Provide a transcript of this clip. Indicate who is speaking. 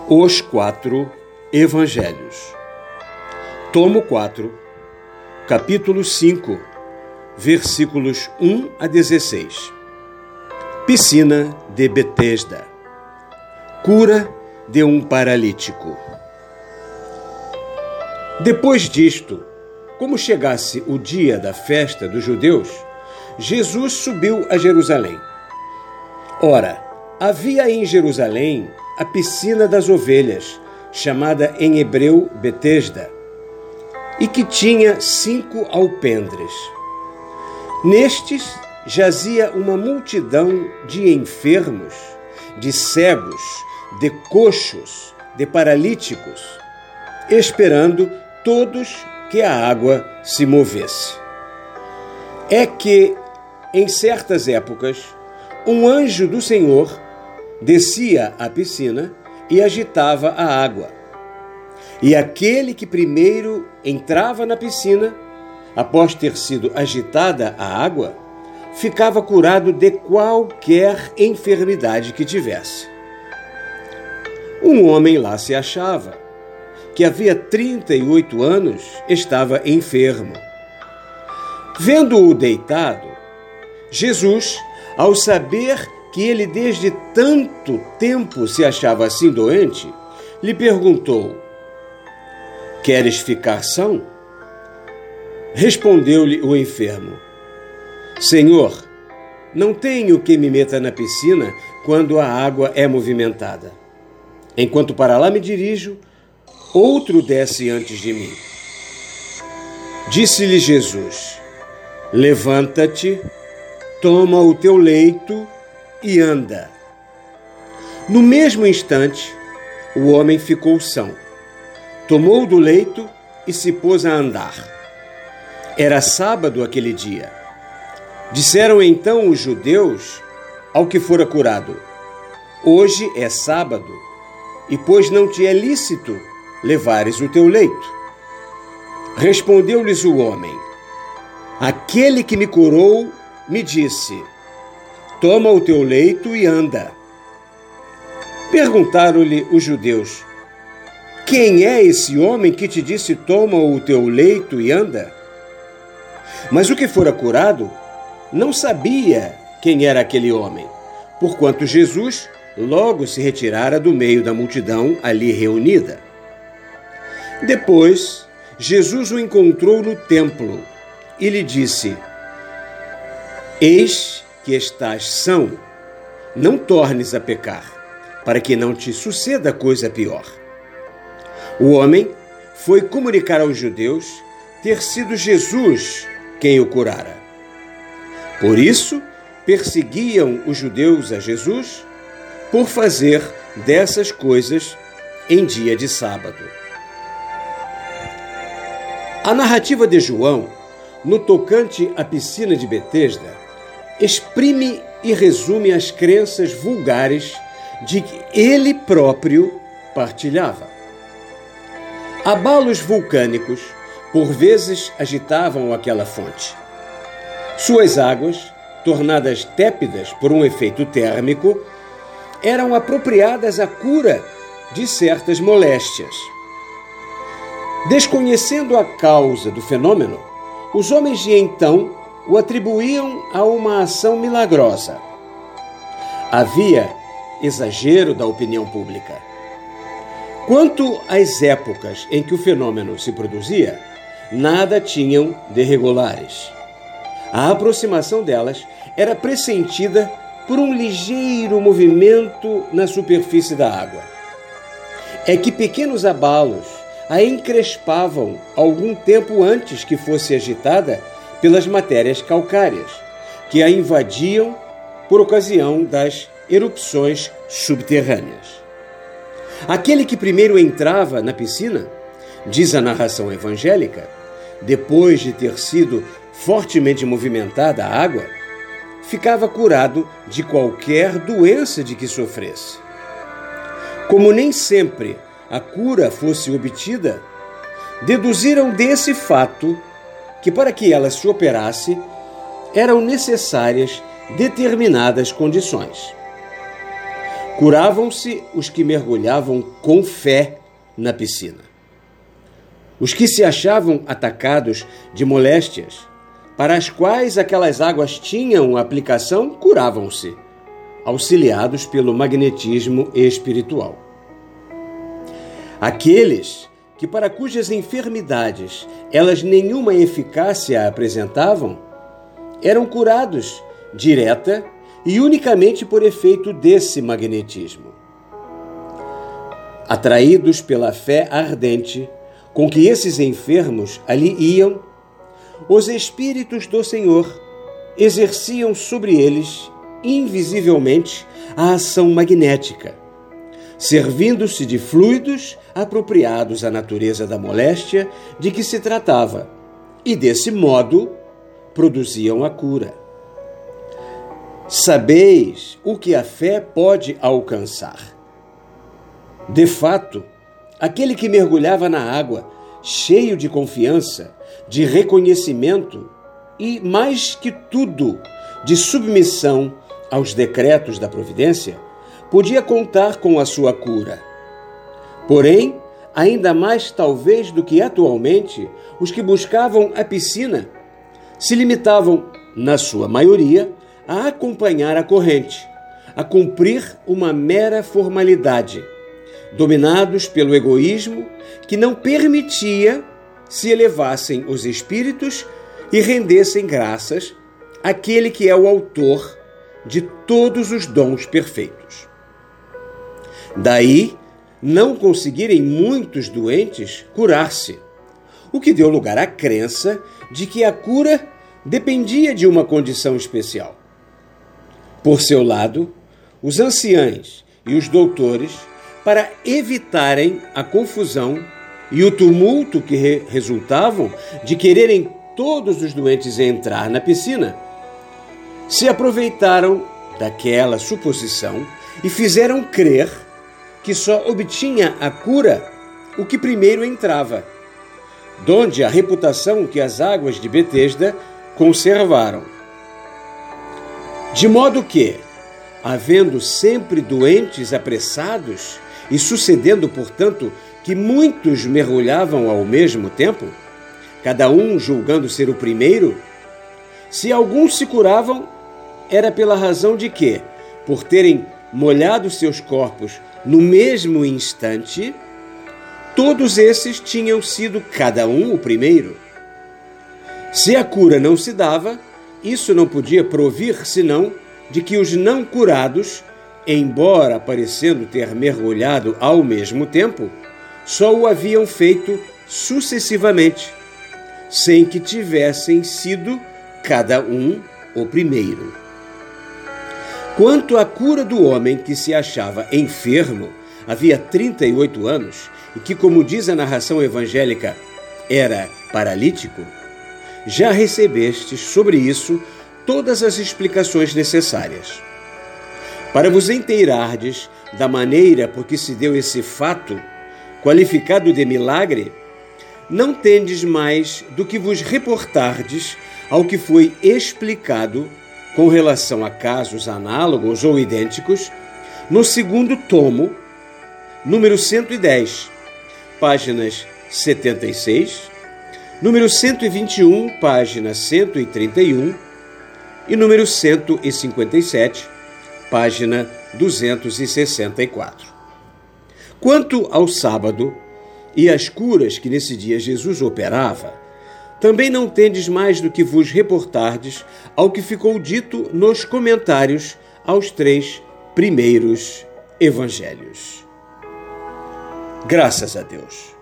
Speaker 1: Os 4 Evangelhos. Tomo 4, capítulo 5, versículos 1 a 16. Piscina de Betesda. Cura de um paralítico. Depois disto, como chegasse o dia da festa dos judeus, Jesus subiu a Jerusalém. Ora, havia em Jerusalém a piscina das ovelhas, chamada em hebreu Betesda, e que tinha 5 alpendres. Nestes jazia uma multidão de enfermos, de cegos, de coxos, de paralíticos, esperando todos que a água se movesse. É que, em certas épocas, um anjo do Senhor descia à piscina e agitava a água. E aquele que primeiro entrava na piscina, após ter sido agitada a água, ficava curado de qualquer enfermidade que tivesse. Um homem lá se achava, que havia 38 anos estava enfermo. Vendo-o deitado, Jesus, ao saber que ele desde tanto tempo se achava assim doente, lhe perguntou: "Queres ficar são?" Respondeu-lhe o enfermo: "Senhor, não tenho quem me meta na piscina quando a água é movimentada. Enquanto para lá me dirijo, outro desce antes de mim." Disse-lhe Jesus: "Levanta-te, toma o teu leito e anda." No mesmo instante, o homem ficou são. Tomou do leito e se pôs a andar. Era sábado aquele dia. Disseram então os judeus ao que fora curado: "Hoje é sábado, e pois não te é lícito levares o teu leito." Respondeu-lhes o homem: "Aquele que me curou me disse: toma o teu leito e anda." Perguntaram-lhe os judeus: "Quem é esse homem que te disse: toma o teu leito e anda?" Mas o que fora curado não sabia quem era aquele homem, porquanto Jesus logo se retirara do meio da multidão ali reunida. Depois, Jesus o encontrou no templo e lhe disse: "Eis que estás são, não tornes a pecar, para que não te suceda coisa pior." O homem foi comunicar aos judeus ter sido Jesus quem o curara. Por isso, perseguiam os judeus a Jesus por fazer dessas coisas em dia de sábado. A narrativa de João, no tocante à piscina de Betesda, exprime e resume as crenças vulgares de que ele próprio partilhava. Abalos vulcânicos, por vezes, agitavam aquela fonte. Suas águas, tornadas tépidas por um efeito térmico, eram apropriadas à cura de certas moléstias. Desconhecendo a causa do fenômeno, os homens de então o atribuíam a uma ação milagrosa. Havia exagero da opinião pública. Quanto às épocas em que o fenômeno se produzia, nada tinham de regulares. A aproximação delas era pressentida por um ligeiro movimento na superfície da água. É que pequenos abalos a encrespavam algum tempo antes que fosse agitada pelas matérias calcárias, que a invadiam por ocasião das erupções subterrâneas. Aquele que primeiro entrava na piscina, diz a narração evangélica, depois de ter sido fortemente movimentada a água, ficava curado de qualquer doença de que sofresse. Como nem sempre a cura fosse obtida, deduziram desse fato que para que ela se operasse, eram necessárias determinadas condições. Curavam-se os que mergulhavam com fé na piscina. Os que se achavam atacados de moléstias, para as quais aquelas águas tinham aplicação, curavam-se, auxiliados pelo magnetismo espiritual. Aqueles que para cujas enfermidades elas nenhuma eficácia apresentavam, eram curados direta e unicamente por efeito desse magnetismo. Atraídos pela fé ardente com que esses enfermos ali iam, os Espíritos do Senhor exerciam sobre eles, invisivelmente, a ação magnética, servindo-se de fluidos apropriados à natureza da moléstia de que se tratava, e desse modo produziam a cura. Sabeis o que a fé pode alcançar. De fato, aquele que mergulhava na água, cheio de confiança, de reconhecimento e, mais que tudo, de submissão aos decretos da providência, podia contar com a sua cura. Porém, ainda mais talvez do que atualmente, os que buscavam a piscina se limitavam, na sua maioria, a acompanhar a corrente, a cumprir uma mera formalidade, dominados pelo egoísmo que não permitia se elevassem os espíritos e rendessem graças àquele que é o autor de todos os dons perfeitos. Daí, não conseguirem muitos doentes curar-se, o que deu lugar à crença de que a cura dependia de uma condição especial. Por seu lado, os anciães e os doutores, para evitarem a confusão e o tumulto que resultavam de quererem todos os doentes entrar na piscina, se aproveitaram daquela suposição e fizeram crer que só obtinha a cura o que primeiro entrava, donde a reputação que as águas de Betesda conservaram. De modo que, havendo sempre doentes apressados e sucedendo, portanto, que muitos mergulhavam ao mesmo tempo, cada um julgando ser o primeiro, se alguns se curavam, era pela razão de que, por terem molhado seus corpos no mesmo instante, todos esses tinham sido cada um o primeiro. Se a cura não se dava, isso não podia provir senão de que os não curados, embora parecendo ter mergulhado ao mesmo tempo, só o haviam feito sucessivamente, sem que tivessem sido cada um o primeiro. Quanto à cura do homem que se achava enfermo, havia 38 anos, e que, como diz a narração evangélica, era paralítico, já recebestes sobre isso todas as explicações necessárias. Para vos inteirardes da maneira por que se deu esse fato, qualificado de milagre, não tendes mais do que vos reportardes ao que foi explicado com relação a casos análogos ou idênticos no segundo tomo, número 110, páginas 76, número 121, página 131 e número 157, página 264. Quanto ao sábado e às curas que nesse dia Jesus operava, também não tendes mais do que vos reportardes ao que ficou dito nos comentários aos 3 primeiros evangelhos. Graças a Deus.